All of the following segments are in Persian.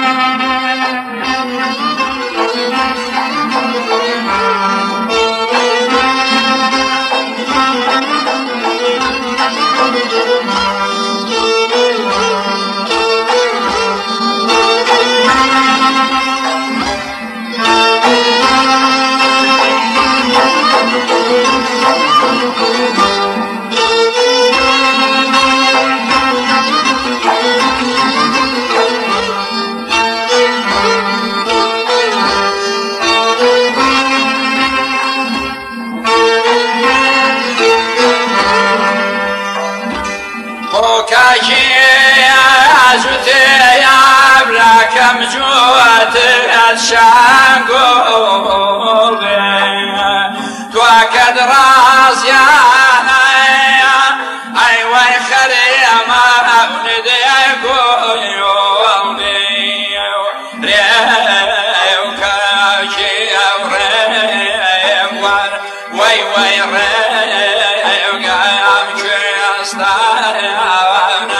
كم جوات الشانقوب توكد راس يا اي وي خريما ولدي قوي ريوك شي وريم وي وي ريوك امشي استانا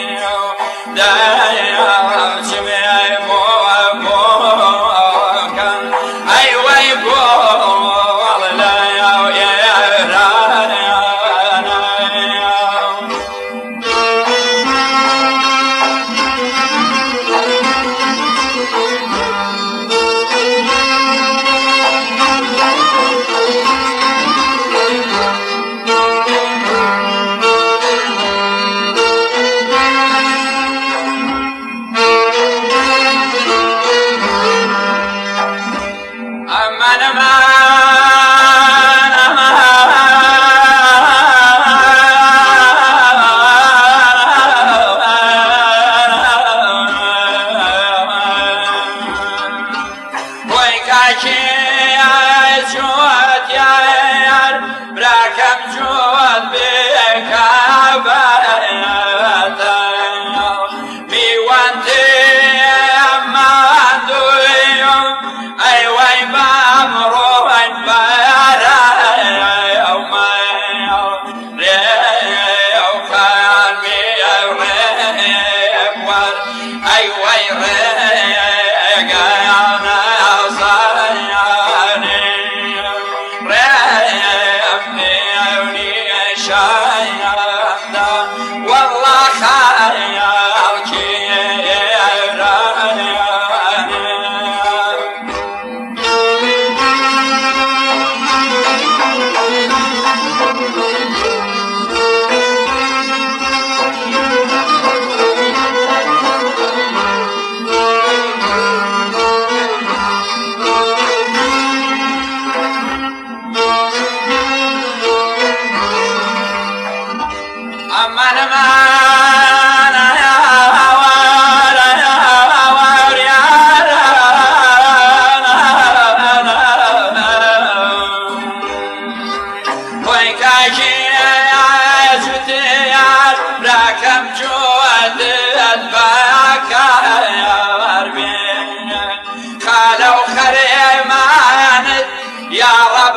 يا رب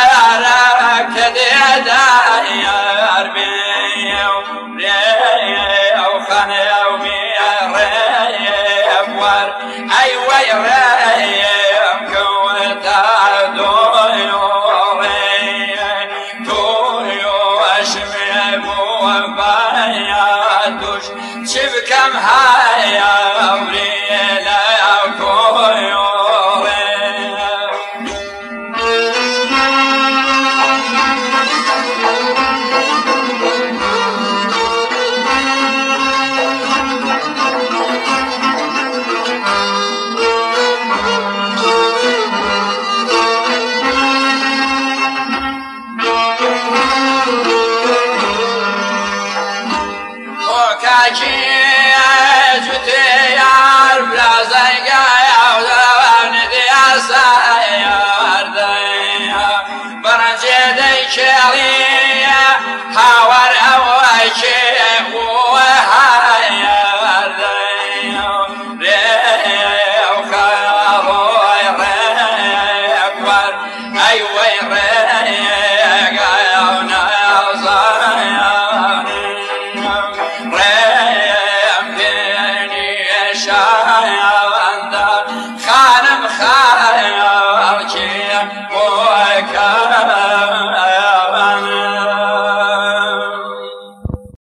بارك داير بي وخنا يومي ريب ور اي وي ريب كنت دويو اشمم وباياتوش شبكم هايا وريلا كويو هاور اوشي وهاير ريو خاوي ريكور اي وي ريقاونا صاير ريم ديني شاير